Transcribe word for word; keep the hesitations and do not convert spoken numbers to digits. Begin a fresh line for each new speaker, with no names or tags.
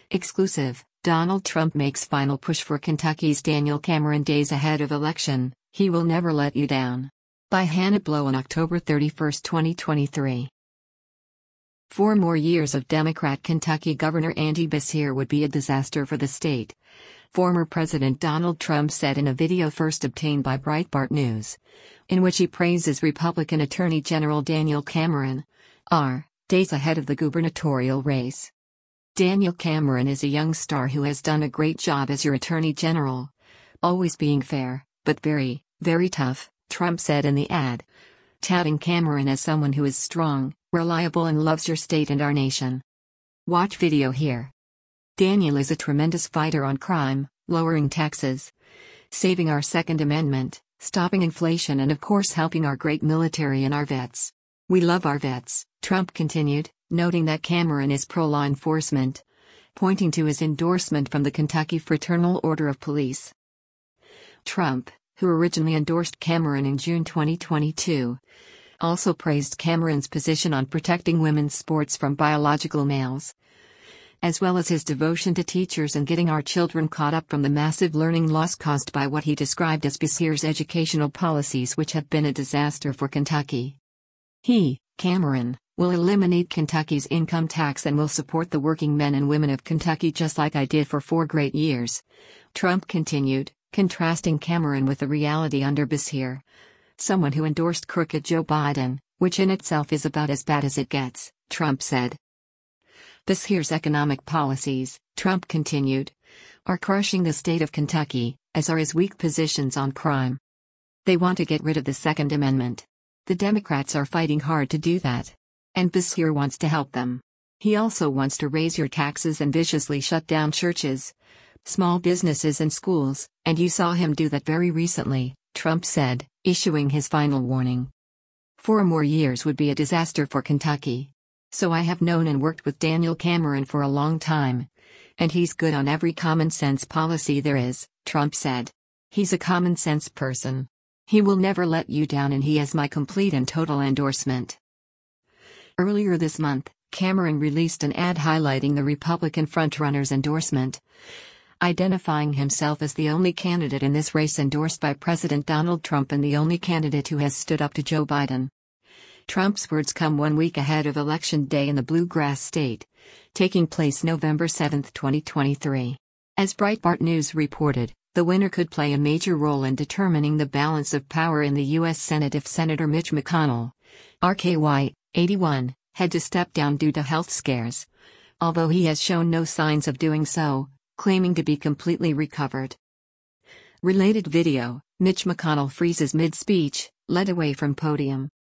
Exclusive: Donald Trump makes final push for Kentucky's Daniel Cameron days ahead of election. He will never let you down. By Hannah Blow on October thirty-first, twenty twenty-three. Four more years of Democrat Kentucky Governor Andy Beshear would be a disaster for the state, former President Donald Trump said in a video first obtained by Breitbart News, in which he praises Republican Attorney General Daniel Cameron, R, days ahead of the gubernatorial race. Daniel Cameron is a young star who has done a great job as your Attorney General, always being fair, but very, very tough, Trump said in the ad, touting Cameron as someone who is strong, reliable and loves your state and our nation. Watch video here. Daniel is a tremendous fighter on crime, lowering taxes, saving our Second Amendment, stopping inflation and of course helping our great military and our vets. We love our vets, Trump continued, noting that Cameron is pro-law enforcement, pointing to his endorsement from the Kentucky Fraternal Order of Police. Trump, who originally endorsed Cameron in June twenty twenty-two, also praised Cameron's position on protecting women's sports from biological males, as well as his devotion to teachers and getting our children caught up from the massive learning loss caused by what he described as Beshear's educational policies, which have been a disaster for Kentucky. He, Cameron, will eliminate Kentucky's income tax and will support the working men and women of Kentucky just like I did for four great years, Trump continued, contrasting Cameron with the reality under Beshear, someone who endorsed crooked Joe Biden, which in itself is about as bad as it gets, Trump said. Beshear's economic policies, Trump continued, are crushing the state of Kentucky, as are his weak positions on crime. They want to get rid of the Second Amendment. The Democrats are fighting hard to do that. And Beshear wants to help them. He also wants to raise your taxes and viciously shut down churches, small businesses and schools, and you saw him do that very recently, Trump said, issuing his final warning. Four more years would be a disaster for Kentucky. So I have known and worked with Daniel Cameron for a long time. And he's good on every common sense policy there is, Trump said. He's a common sense person. He will never let you down and he has my complete and total endorsement. Earlier this month, Cameron released an ad highlighting the Republican frontrunner's endorsement, identifying himself as the only candidate in this race endorsed by President Donald Trump and the only candidate who has stood up to Joe Biden. Trump's words come one week ahead of Election Day in the Bluegrass State, taking place November seventh, twenty twenty-three. As Breitbart News reported, the winner could play a major role in determining the balance of power in the U S Senate if Senator Mitch McConnell, R K Y, eighty-one, had to step down due to health scares, although he has shown no signs of doing so, claiming to be completely recovered. Related video: Mitch McConnell freezes mid-speech, led away from podium.